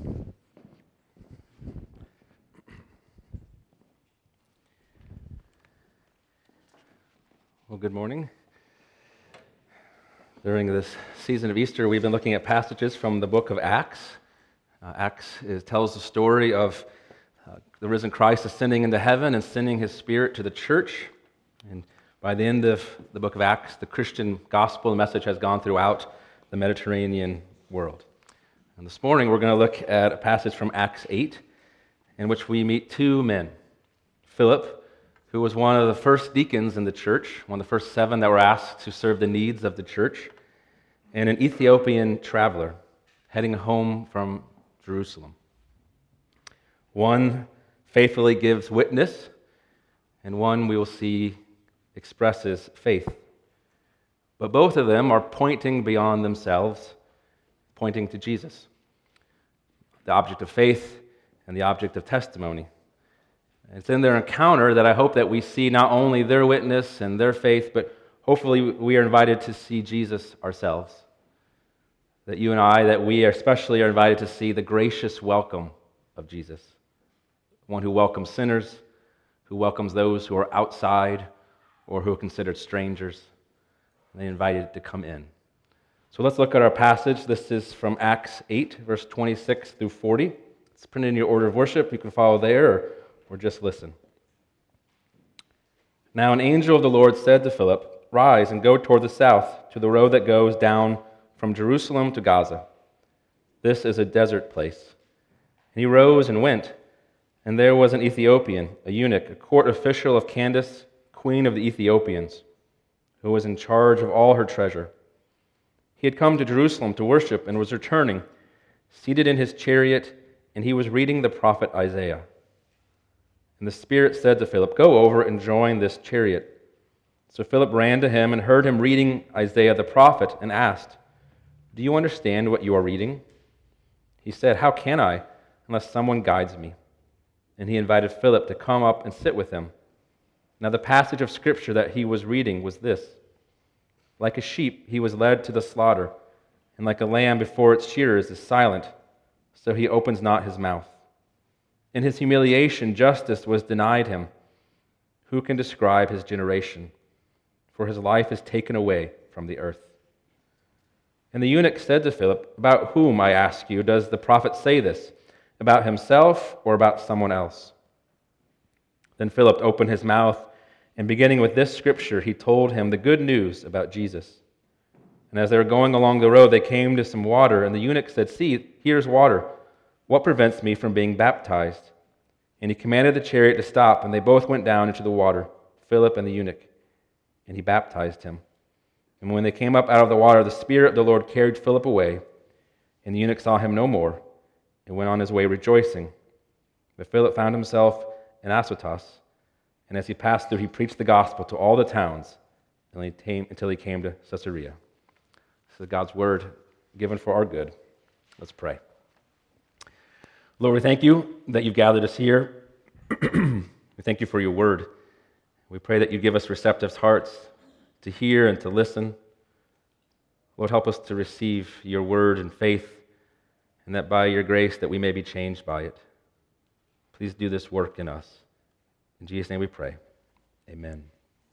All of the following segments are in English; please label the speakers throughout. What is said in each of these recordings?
Speaker 1: Well, good morning. During this season of Easter, we've been looking at passages from the book of Acts. Tells the story of the risen Christ ascending into heaven and sending his Spirit to the church. And by the end of the book of Acts, the Christian gospel message has gone throughout the Mediterranean world. And this morning, we're going to look at a passage from Acts 8, in which we meet two men. Philip, who was one of the first deacons in the church, one of the first 7 that were asked to serve the needs of the church, and an Ethiopian traveler heading home from Jerusalem. One faithfully gives witness, and one we will see expresses faith. But both of them are pointing beyond themselves, pointing to Jesus, the object of faith and the object of testimony. It's in their encounter that I hope that we see not only their witness and their faith, but hopefully we are invited to see Jesus ourselves. That you and I, that we especially are invited to see the gracious welcome of Jesus. One who welcomes sinners, who welcomes those who are outside or who are considered strangers. And they invited to come in. So let's look at our passage. This is from Acts 8, verse 26 through 40. It's printed in your order of worship. You can follow there or just listen. Now an angel of the Lord said to Philip, "Rise and go toward the south to the road that goes down from Jerusalem to Gaza. This is a desert place." And he rose and went, and there was an Ethiopian, a eunuch, a court official of Candace, queen of the Ethiopians, who was in charge of all her treasure. He had come to Jerusalem to worship and was returning, seated in his chariot, and he was reading the prophet Isaiah. And the Spirit said to Philip, "Go over and join this chariot." So Philip ran to him and heard him reading Isaiah the prophet and asked, "Do you understand what you are reading?" He said, "How can I, unless someone guides me?" And he invited Philip to come up and sit with him. Now the passage of Scripture that he was reading was this: "Like a sheep he was led to the slaughter, and like a lamb before its shearers is silent, so he opens not his mouth. In his humiliation, justice was denied him. Who can describe his generation? For his life is taken away from the earth." And the eunuch said to Philip, "About whom, I ask you, does the prophet say this? About himself or about someone else?" Then Philip opened his mouth, and beginning with this scripture, he told him the good news about Jesus. And as they were going along the road, they came to some water, and the eunuch said, "See, here's water. What prevents me from being baptized?" And he commanded the chariot to stop, and they both went down into the water, Philip and the eunuch, and he baptized him. And when they came up out of the water, the Spirit of the Lord carried Philip away, and the eunuch saw him no more, and went on his way rejoicing. But Philip found himself in Azotus, and as he passed through, he preached the gospel to all the towns until he came to Caesarea. This is God's word given for our good. Let's pray. Lord, we thank you that you've gathered us here. We thank you for your word. We pray that you give us receptive hearts to hear and to listen. Lord, help us to receive your word in faith, and that by your grace that we may be changed by it. Please do this work in us. In Jesus' name we pray. Amen.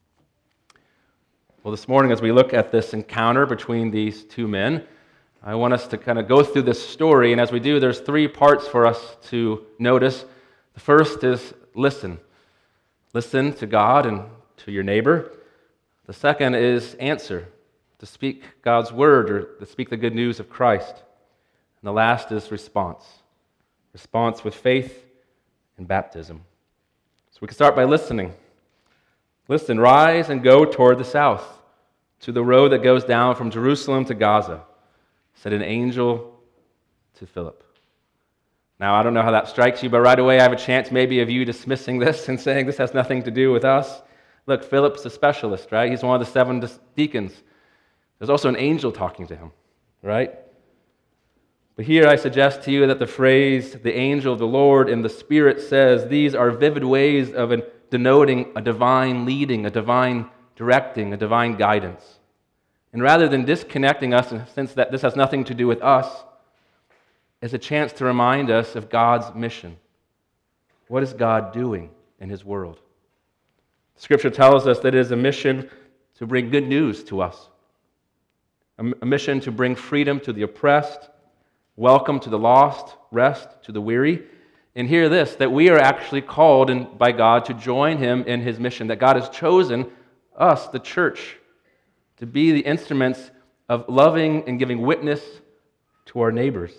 Speaker 1: Well, this morning as we look at this encounter between these two men, I want us to kind of go through this story, and as we do, there's 3 parts for us to notice. The first is listen. Listen to God and to your neighbor. The second is answer, to speak God's word or to speak the good news of Christ. And the last is response. Response with faith and baptism. So we can start by listening. Listen, rise and go toward the south, to the road that goes down from Jerusalem to Gaza, said an angel to Philip. Now, I don't know how that strikes you, but right away I have a chance maybe of you dismissing this and saying this has nothing to do with us. Look, Philip's a specialist, right? He's one of the 7 deacons. There's also an angel talking to him, right? But here I suggest to you that the phrase, the angel of the Lord in the Spirit says, these are vivid ways of denoting a divine leading, a divine directing, a divine guidance. And rather than disconnecting us, since that this has nothing to do with us, is a chance to remind us of God's mission. What is God doing in His world? Scripture tells us that it is a mission to bring good news to us, a mission to bring freedom to the oppressed, welcome to the lost, rest to the weary. And hear this, that we are actually called by God to join Him in His mission, that God has chosen us, the church, to be the instruments of loving and giving witness to our neighbors.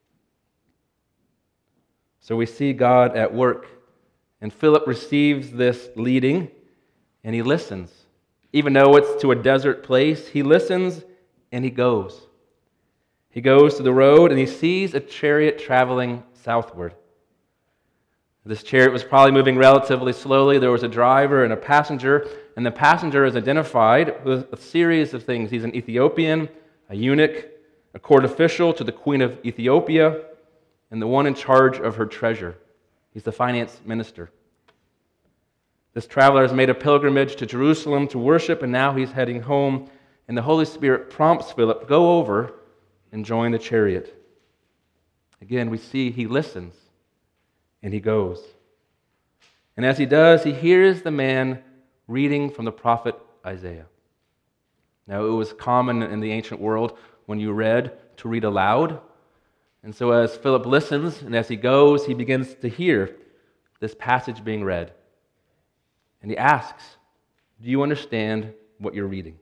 Speaker 1: So we see God at work, and Philip receives this leading, and he listens. Even though it's to a desert place, he listens and he goes. He goes to the road and he sees a chariot traveling southward. This chariot was probably moving relatively slowly. There was a driver and a passenger, and the passenger is identified with a series of things. He's an Ethiopian, a eunuch, a court official to the Queen of Ethiopia, and the one in charge of her treasure. He's the finance minister. This traveler has made a pilgrimage to Jerusalem to worship, and now he's heading home, and the Holy Spirit prompts Philip, go over and join the chariot. Again, we see he listens, and he goes. And as he does, he hears the man reading from the prophet Isaiah. Now, it was common in the ancient world when you read to read aloud. And so as Philip listens and as he goes, he begins to hear this passage being read. And he asks, do you understand what you're reading?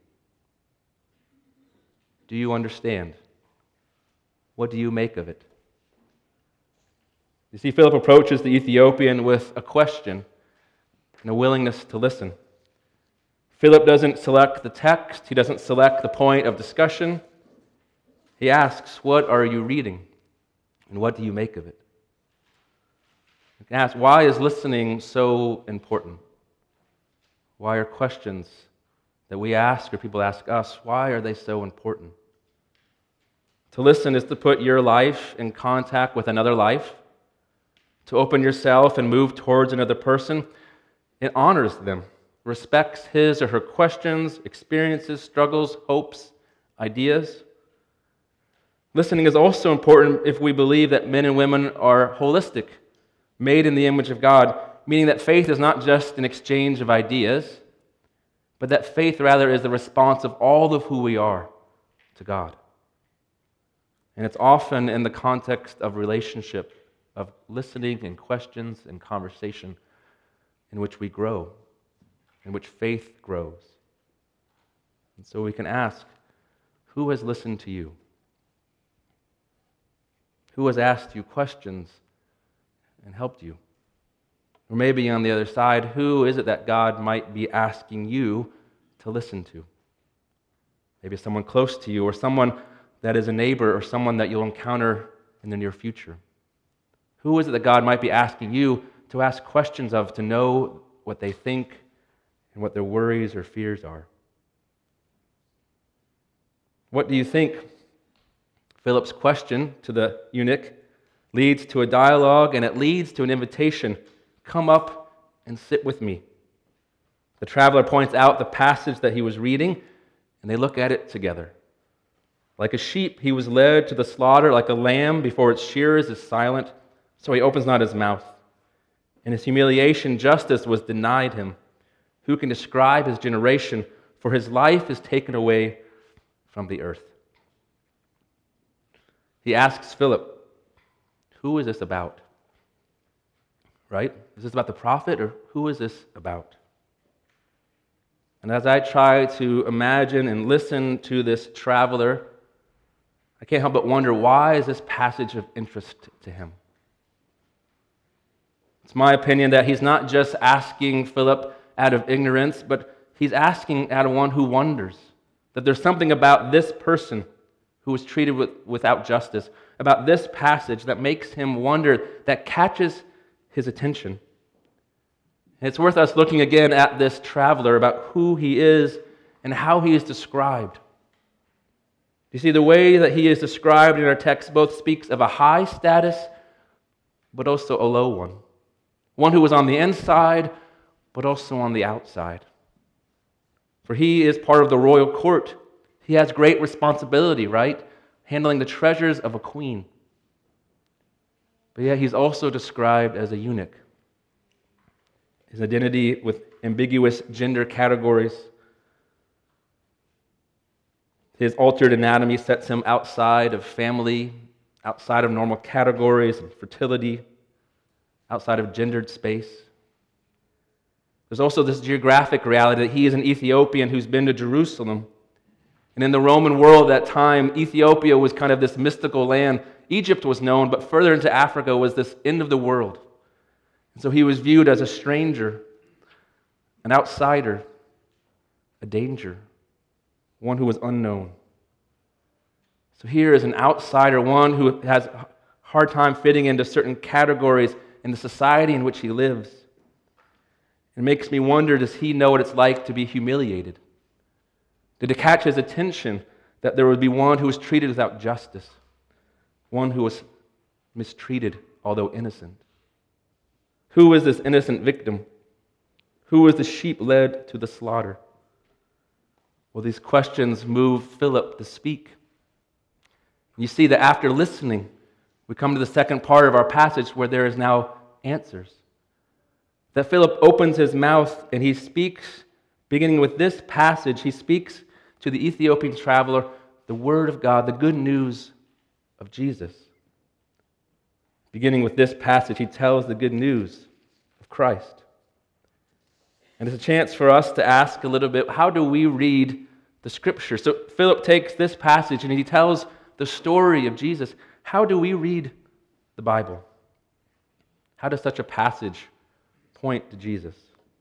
Speaker 1: Do you understand? What do you make of it? You see, Philip approaches the Ethiopian with a question and a willingness to listen. Philip doesn't select the text. He doesn't select the point of discussion. He asks, what are you reading? And what do you make of it? You can ask, why is listening so important? Why are questions that we ask or people ask us, why are they so important? To listen is to put your life in contact with another life, to open yourself and move towards another person. It honors them, respects his or her questions, experiences, struggles, hopes, ideas. Listening is also important if we believe that men and women are holistic, made in the image of God, meaning that faith is not just an exchange of ideas, but that faith rather is the response of all of who we are to God. And it's often in the context of relationship, of listening and questions and conversation in which we grow, in which faith grows. And so we can ask, who has listened to you? Who has asked you questions and helped you? Or maybe on the other side, who is it that God might be asking you to listen to? Maybe someone close to you, or someone that is a neighbor, or someone that you'll encounter in the near future. Who is it that God might be asking you to ask questions of, to know what they think and what their worries or fears are? What do you think? Philip's question to the eunuch leads to a dialogue, and it leads to an invitation. Come up and sit with me. The traveler points out the passage that he was reading, and they look at it together. Like a sheep, he was led to the slaughter, like a lamb before its shearers is silent, so he opens not his mouth. In his humiliation, justice was denied him. Who can describe his generation? For his life is taken away from the earth. He asks Philip, who is this about? Right? Is this about the prophet, or who is this about? And as I try to imagine and listen to this traveler, I can't help but wonder, why is this passage of interest to him? It's my opinion that he's not just asking Philip out of ignorance, but he's asking out of one who wonders. That there's something about this person who was treated without justice, about this passage that makes him wonder, that catches his attention. And it's worth us looking again at this traveler, about who he is and how he is described. You see, the way that he is described in our text both speaks of a high status, but also a low one. One who was on the inside, but also on the outside. For he is part of the royal court. He has great responsibility, right? Handling the treasures of a queen. but yet he's also described as a eunuch. His identity with ambiguous gender categories. His altered anatomy sets him outside of family, outside of normal categories and fertility, outside of gendered space. There's also this geographic reality that he is an Ethiopian who's been to Jerusalem. And in the Roman world at that time, Ethiopia was kind of this mystical land. Egypt was known, but further into Africa was this end of the world. And so he was viewed as a stranger, an outsider, a danger, one who was unknown. So here is an outsider, one who has a hard time fitting into certain categories in the society in which he lives. It makes me wonder, does he know what it's like to be humiliated? Did it catch his attention that there would be one who was treated without justice, one who was mistreated, although innocent? Who was this innocent victim? Who was the sheep led to the slaughter? Well, these questions move Philip to speak. You see that after listening, we come to the second part of our passage where there is now answers. That Philip opens his mouth and he speaks, beginning with this passage, he speaks to the Ethiopian traveler the word of God, the good news of Jesus. Beginning with this passage, he tells the good news of Christ. And it's a chance for us to ask a little bit, how do we read the Scripture? So Philip takes this passage and he tells the story of Jesus. How do we read the Bible? How does such a passage point to Jesus?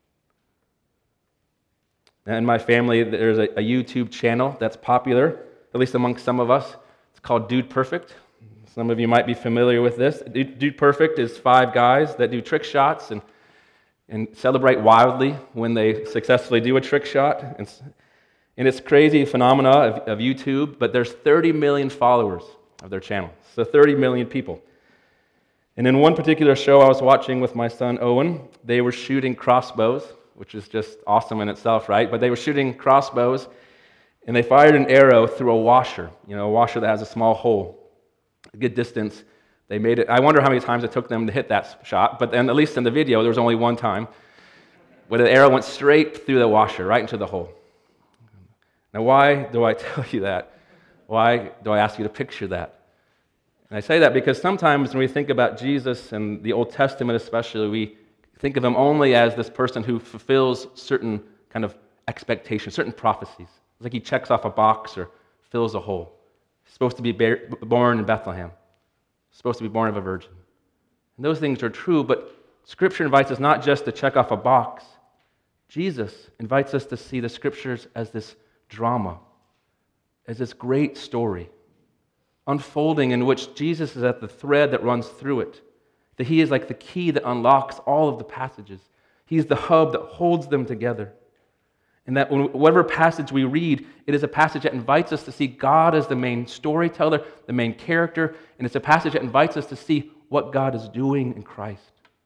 Speaker 1: In my family, there's a YouTube channel that's popular, at least amongst some of us. It's called Dude Perfect. Some of you might be familiar with this. Dude Perfect is 5 guys that do trick shots and celebrate wildly when they successfully do a trick shot. And it's crazy phenomena of YouTube, but there's 30 million followers of their channel. So 30 million people. And in one particular show I was watching with my son Owen, they were shooting crossbows, which is just awesome in itself, right? But they were shooting crossbows, and they fired an arrow through a washer, a washer that has a small hole, a good distance. They made it. I wonder how many times it took them to hit that shot, but then at least in the video, there was only one time where the arrow went straight through the washer, right into the hole. Now, why do I tell you that? Why do I ask you to picture that? And I say that because sometimes when we think about Jesus and the Old Testament especially, we think of him only as this person who fulfills certain kind of expectations, certain prophecies. It's like he checks off a box or fills a hole. He's supposed to be born in Bethlehem. He's supposed to be born of a virgin. And those things are true, but Scripture invites us not just to check off a box. Jesus invites us to see the Scriptures as this drama, as this great story, unfolding in which Jesus is at the thread that runs through it. That he is like the key that unlocks all of the passages. He's the hub that holds them together. And that whatever passage we read, it is a passage that invites us to see God as the main storyteller, the main character, and it's a passage that invites us to see what God is doing in Christ.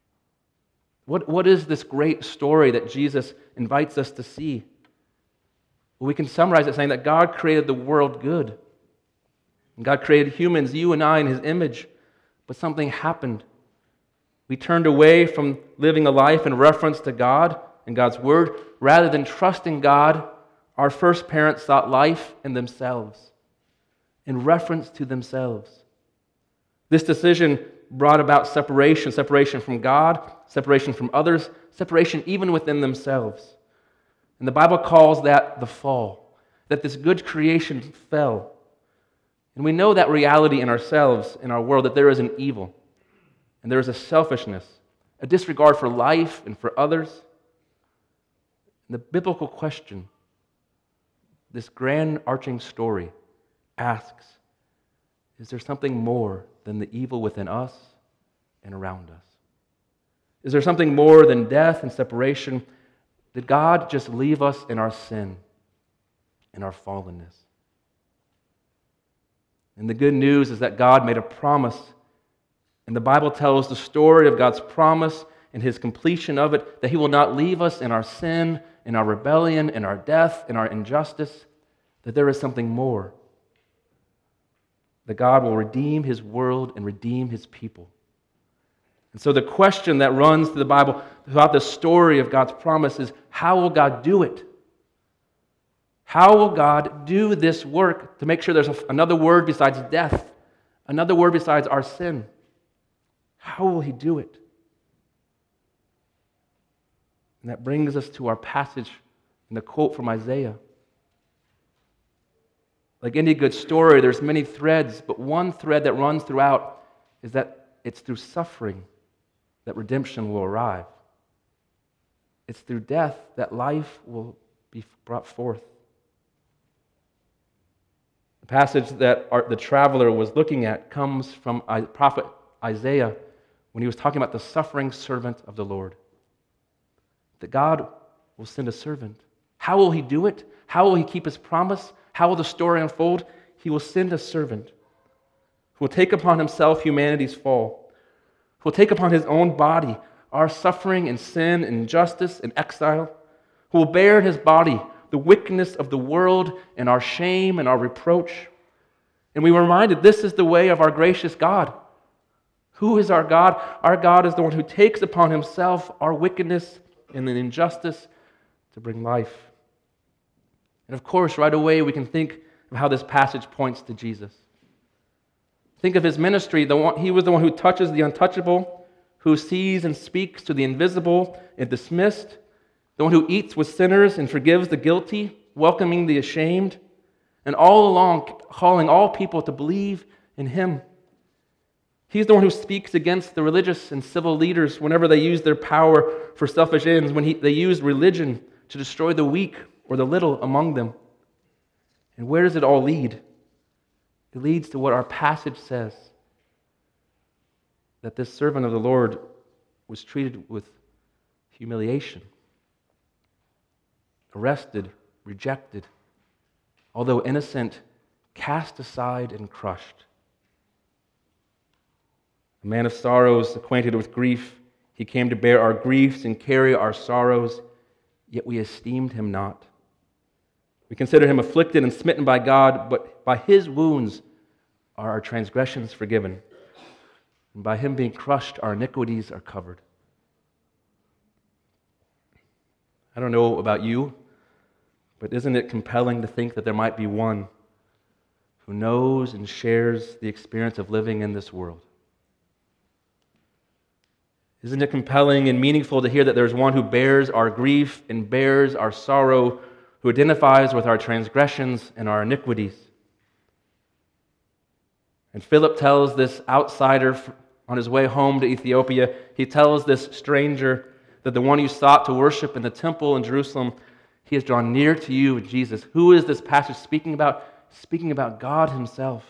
Speaker 1: What is this great story that Jesus invites us to see? Well, we can summarize it saying that God created the world good. And God created humans, you and I, in his image, but something happened. We turned away from living a life in reference to God and God's Word. Rather than trusting God, our first parents sought life in themselves, in reference to themselves. This decision brought about separation from God, separation from others, separation even within themselves. And the Bible calls that the fall, that this good creation fell. And we know that reality in ourselves, in our world, that there is an evil. And there is a selfishness, a disregard for life and for others. And the biblical question, this grand arching story, asks, is there something more than the evil within us and around us? Is there something more than death and separation? Did God just leave us in our sin, in our fallenness? And the good news is that God made a promise. And the Bible tells the story of God's promise and his completion of it, that he will not leave us in our sin, in our rebellion, in our death, in our injustice, that there is something more. That God will redeem his world and redeem his people. And so the question that runs through the Bible throughout the story of God's promise is, how will God do it? How will God do this work to make sure there's another word besides death, another word besides our sin? How will He do it? And that brings us to our passage in the quote from Isaiah. Like any good story, there's many threads, but one thread that runs throughout is that it's through suffering that redemption will arrive. It's through death that life will be brought forth. The passage that the traveler was looking at comes from prophet Isaiah when he was talking about the suffering servant of the Lord. That God will send a servant. How will He do it? How will He keep His promise? How will the story unfold? He will send a servant who will take upon Himself humanity's fall, who will take upon His own body our suffering and sin and injustice and exile, who will bear in His body the wickedness of the world and our shame and our reproach. And we were reminded this is the way of our gracious God. Who is our God? Our God is the one who takes upon Himself our wickedness and the injustice to bring life. And of course, right away we can think of how this passage points to Jesus. Think of His ministry. He was the one who touches the untouchable, who sees and speaks to the invisible and dismissed, the one who eats with sinners and forgives the guilty, welcoming the ashamed, and all along calling all people to believe in Him. He's the one who speaks against the religious and civil leaders whenever they use their power for selfish ends, when they use religion to destroy the weak or the little among them. And where does it all lead? It leads to what our passage says, that this servant of the Lord was treated with humiliation, arrested, rejected, although innocent, cast aside and crushed. A man of sorrows, acquainted with grief, He came to bear our griefs and carry our sorrows, yet we esteemed Him not. We considered Him afflicted and smitten by God, but by His wounds are our transgressions forgiven, and by Him being crushed, our iniquities are covered. I don't know about you, but isn't it compelling to think that there might be one who knows and shares the experience of living in this world? Isn't it compelling and meaningful to hear that there's one who bears our grief and bears our sorrow, who identifies with our transgressions and our iniquities? And Philip tells this outsider on his way home to Ethiopia, he tells this stranger that the one you sought to worship in the temple in Jerusalem, He has drawn near to you, Jesus. Who is this passage speaking about? Speaking about God Himself,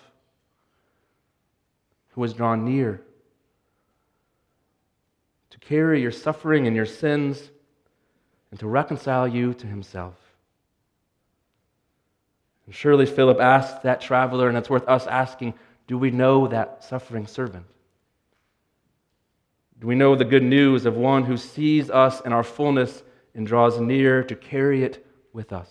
Speaker 1: who has drawn near to carry your suffering and your sins and to reconcile you to Himself. And surely Philip asked that traveler, and it's worth us asking, do we know that suffering servant? Do we know the good news of one who sees us in our fullness and draws near to carry it with us?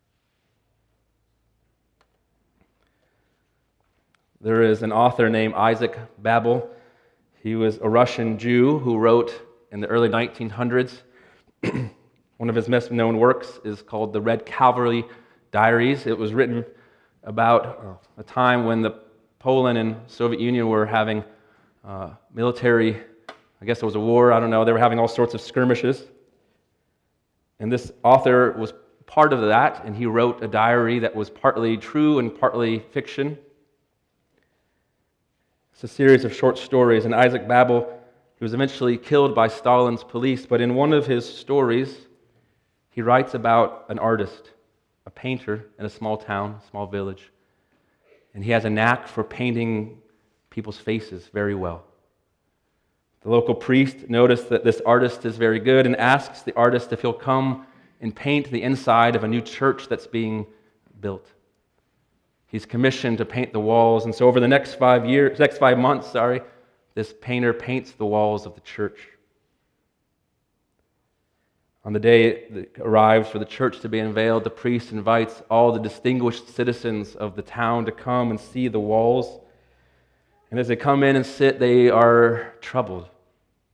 Speaker 1: There is an author named Isaac Babel. He was a Russian Jew who wrote in the early 1900s. One of his best known works is called The Red Cavalry Diaries. It was written about a time when the Poland and Soviet Union were having military, I guess it was a war, I don't know, they were having all sorts of skirmishes. And this author was part of that, and he wrote a diary that was partly true and partly fiction. It's a series of short stories, and Isaac Babel, he was eventually killed by Stalin's police, but in one of his stories, he writes about an artist, a painter in a small town, small village, and he has a knack for painting people's faces very well. The local priest noticed that this artist is very good and asks the artist if he'll come and paint the inside of a new church that's being built. He's commissioned to paint the walls, and so over the next 5 months, this painter paints the walls of the church. On the day it arrives for the church to be unveiled, the priest invites all the distinguished citizens of the town to come and see the walls. And as they come in and sit, they are troubled.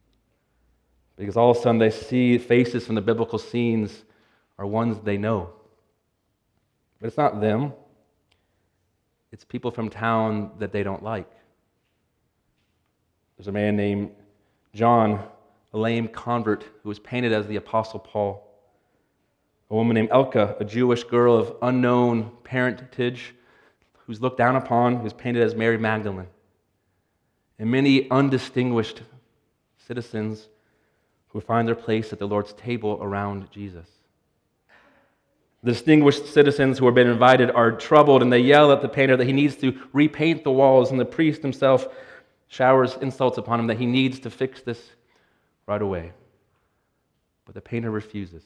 Speaker 1: because all of a sudden they see faces from the biblical scenes are ones they know. But it's not them. It's people from town that they don't like. There's a man named John, a lame convert, who was painted as the Apostle Paul. A woman named Elka, a Jewish girl of unknown parentage, who's looked down upon, who's painted as Mary Magdalene. And many undistinguished citizens who find their place at the Lord's table around Jesus. The distinguished citizens who have been invited are troubled, and they yell at the painter that he needs to repaint the walls, and the priest himself showers insults upon him that he needs to fix this right away. But the painter refuses.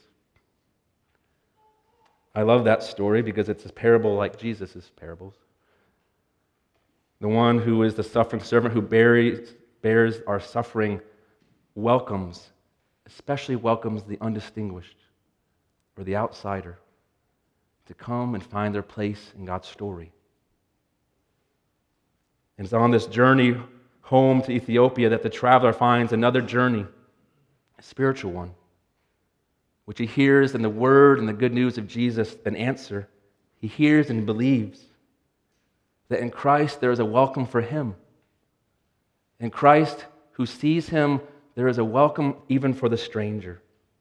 Speaker 1: I love that story because it's a parable like Jesus' parables. The one who is the suffering servant who bears our suffering especially welcomes the undistinguished or the outsider to come and find their place in God's story. And it's on this journey home to Ethiopia that the traveler finds another journey, a spiritual one, which he hears in the word and the good news of Jesus an answer. He hears and believes that in Christ there is a welcome for him. In Christ, who sees him, there is a welcome even for the stranger.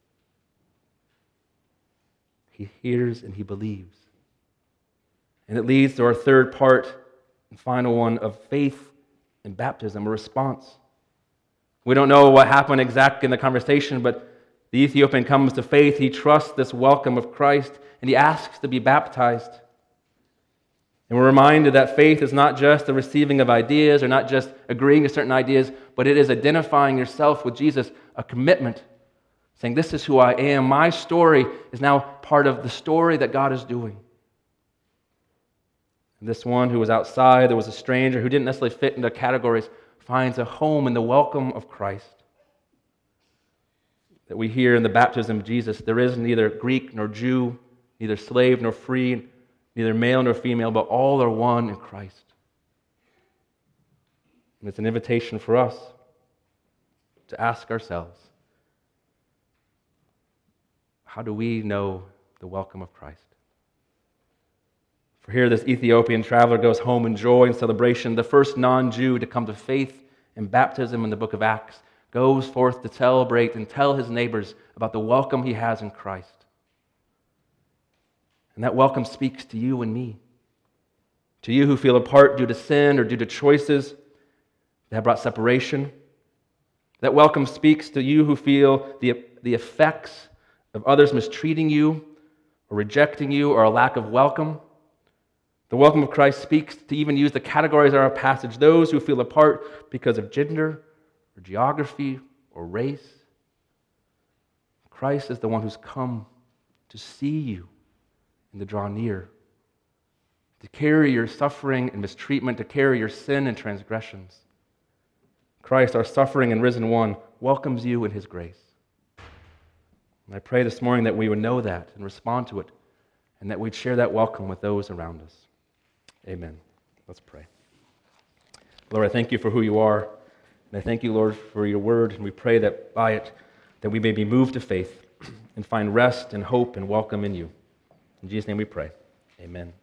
Speaker 1: He hears and he believes. And it leads to our third part and final one of faith and baptism, a response. We don't know what happened exactly in the conversation, but the Ethiopian comes to faith. He trusts this welcome of Christ, and he asks to be baptized. And we're reminded that faith is not just the receiving of ideas or not just agreeing to certain ideas, but it is identifying yourself with Jesus, a commitment, saying, this is who I am. My story is now part of the story that God is doing. And this one who was outside, there was a stranger who didn't necessarily fit into categories, finds a home in the welcome of Christ. That we hear in the baptism of Jesus, there is neither Greek nor Jew, neither slave nor free, neither male nor female, but all are one in Christ. And it's an invitation for us to ask ourselves, how do we know the welcome of Christ? For here, this Ethiopian traveler goes home in joy and celebration. The first non-Jew to come to faith and baptism in the book of Acts goes forth to celebrate and tell his neighbors about the welcome he has in Christ. And that welcome speaks to you and me. To you who feel apart due to sin or due to choices that have brought separation. That welcome speaks to you who feel the effects of others mistreating you or rejecting you or a lack of welcome. The welcome of Christ speaks to even use the categories of our passage, those who feel apart because of gender or geography or race. Christ is the one who's come to see you and to draw near, to carry your suffering and mistreatment, to carry your sin and transgressions. Christ, our suffering and risen one, welcomes you in his grace. And I pray this morning that we would know that and respond to it, and that we'd share that welcome with those around us. Amen. Let's pray. Lord, I thank you for who you are, and I thank you, Lord, for your word, and we pray that by it, that we may be moved to faith and find rest and hope and welcome in you. In Jesus' name we pray. Amen.